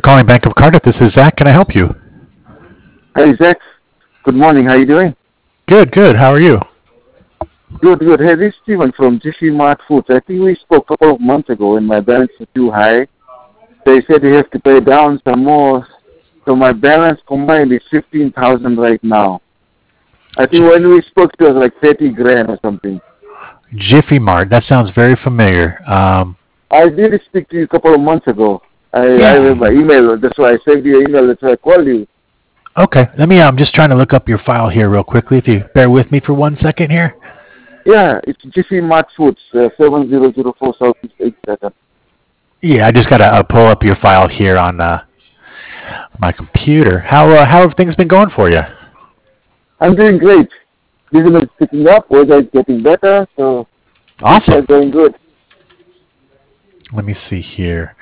calling Bank of Cardiff. This is Zach. Can I help you? Hey, Zach. Good morning. How you doing? Good, good. How are you? Good, good. Hey, this is Steven from GC Mart Foods. I think we spoke a couple of months ago when my balance was too high. They said you have to pay down some more. So my balance combined is 15,000 right now. I think when we spoke, it was like 30 grand or something. Jiffy Mart. That sounds very familiar. I did speak to you a couple of months ago. I Yeah. read my email. That's why I sent you an email. That's why I called you. Okay. Let me. I'm just trying to look up your file here real quickly. If you bear with me for 1 second here. Yeah, it's GC Mart Foods, 7004 Southeast 8 Yeah, I just gotta pull up your file here on my computer. How have things been going for you? I'm doing great. Business is picking up, weather is getting better, so things are Awesome. going good. Let me see here.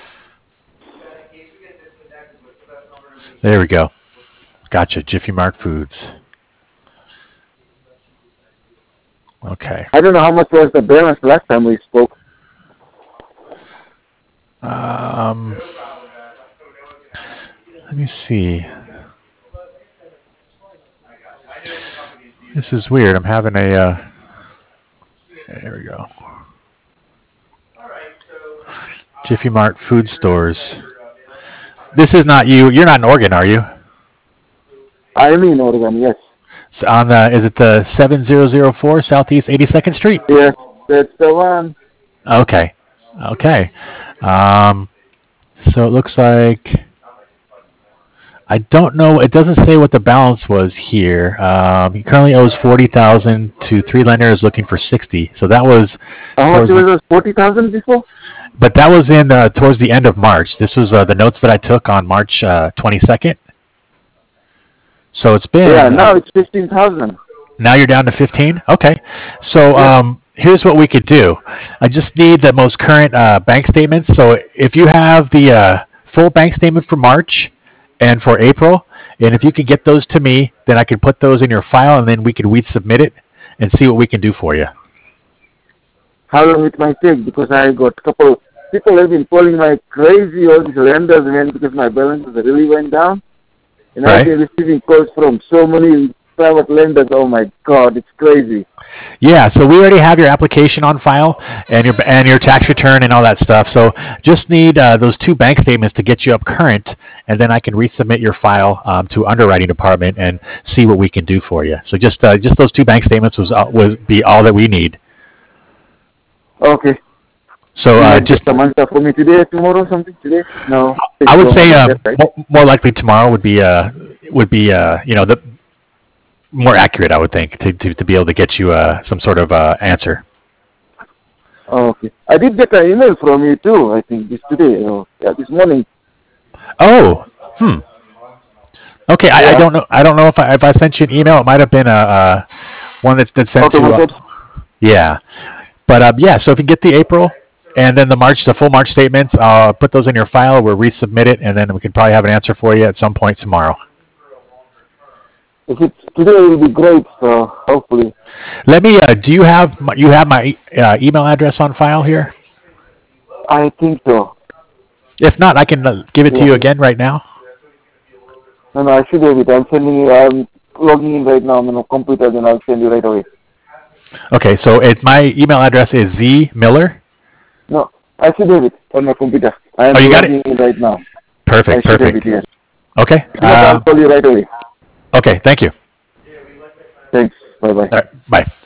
There we go. Gotcha. Jiffy Mart Foods. Okay. I don't know how much was the balance last time we spoke. Um, Let me see. This is weird. I'm having a. There we go. Jiffy Mart food stores. This is not you. You're not in Oregon, are you? I am in Oregon, yes. On the is it the 7004 Southeast 82nd Street? Yes, that's the one. Okay. Okay. Um, so it looks like I don't know. It doesn't say what the balance was here. He currently owes 40,000 to three lenders looking for 60. So that was How much towards was the, it? 40,000 before? but that was in towards the end of March. This was the notes that I took on March 22nd. So it's Yeah, been now it's 15,000. now you're down to 15. Okay. So Yeah. here's what we could do. I just need the most current bank statements. So if you have the full bank statement for March and for April, and if you could get those to me, then I could put those in your file, and then we submit it and see what we can do for you. How long it might take? Because I got a couple of people have been calling like crazy, all these lenders, man, because my balances really went down. And I've Right? been receiving calls from so many private lenders. Oh my God, it's crazy. Yeah, so we already have your application on file and your tax return and all that stuff. So just need those two bank statements to get you up current, and then I can resubmit your file to underwriting department and see what we can do for you. So just those two bank statements would be all that we need. Okay. So You might get just some answer for me today, tomorrow, something today? No, I takes would longer say than that, right? more likely tomorrow would be the more accurate. I would think to be able to get you some sort of answer. Okay. I did get an email from you too, I think, this today. Yeah, this morning. Oh, hmm. Okay, I Yeah. don't know. I don't know if I sent you an email. It might have been a one that's sent to. Automated. Yeah, but yeah. So if you get the April and then the full March statements, I'll put those in your file. We'll resubmit it, and then we can probably have an answer for you at some point tomorrow. If it's today, it will be great, so hopefully. Let me. Do you have my email address on file here? I think so. If not, I can give it to Yeah. you again right now. No, no, I should have it. I'm logging in right now on my computer, then I'll send you right away. Okay, so my email address is zmiller. No, I should have it on my computer. I Oh, am you got logging it. in right now. I Perfect, should have it, perfect. yes. Okay. If not, I'll call you right away. Okay. Thank you. Thanks. Bye-bye. All right, bye.